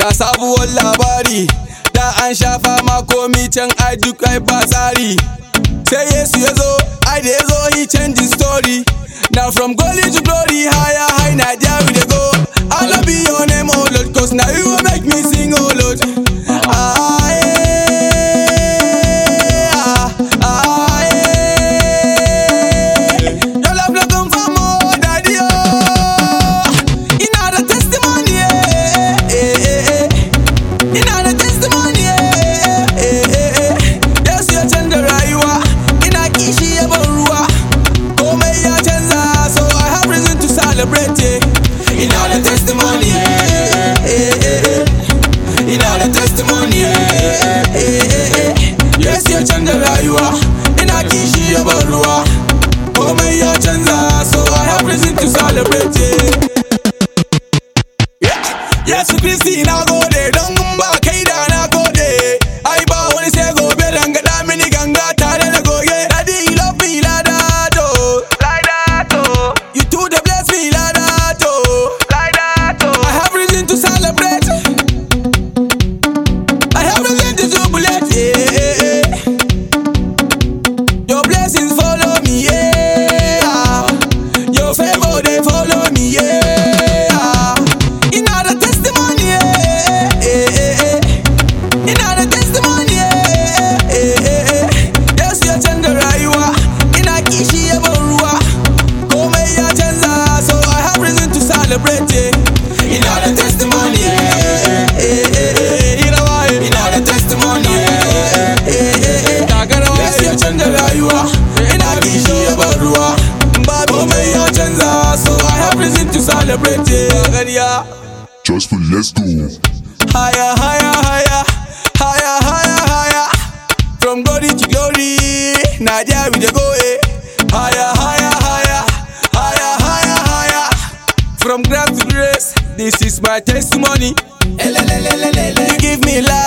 Ga sabuwar labari da an shafa ma komi can ai duk ai ba tsari. Sai Yesu ya zo, ai da ya zo he change the story. Now from glory to glory, higher, high, now there we dey go. I love be your name, oh Lord, cause now you will make me sing, oh Lord. Your love no come from more, daddy, oh. You know the testimony, you know the testimony, Yes, you change the rayuwa, ina kishi ya baruwa. Komai ya canza, so I have reason to celebrate it. You know the testimony, you know the testimony, Yes, you change the rayuwa, ina kishi ya baruwa. Komai ya canza, so I have reason to celebrate it. Yesu Kristi na gode, don ba kai da na gode. Ai ba wani sai gobe rangada mini ganga tare da goge. Daddy you love me like that, oh. Like that, oh. You too dey bless me like that, oh. Like that, oh. I have reason to celebrate. I have reason to jubilate, Your blessings follow me, Your favor they follow me, You know the testimony, You know the testimony, Yes, you change the rayuwa, ina kishi ya baruwa. Komai ya canza, so I have reason to celebrate it. You know the testimony, You know the testimony, Yes, you change the rayuwa, ina kishi ya baruwa. Komai ya canza, so I have reason to celebrate it. Just for let's go. Higher, higher, higher, higher, higher, higher. From glory to glory, now there we dey go, Higher, higher, higher, higher, higher, higher. From grace to grace, this is my testimony. You give me life.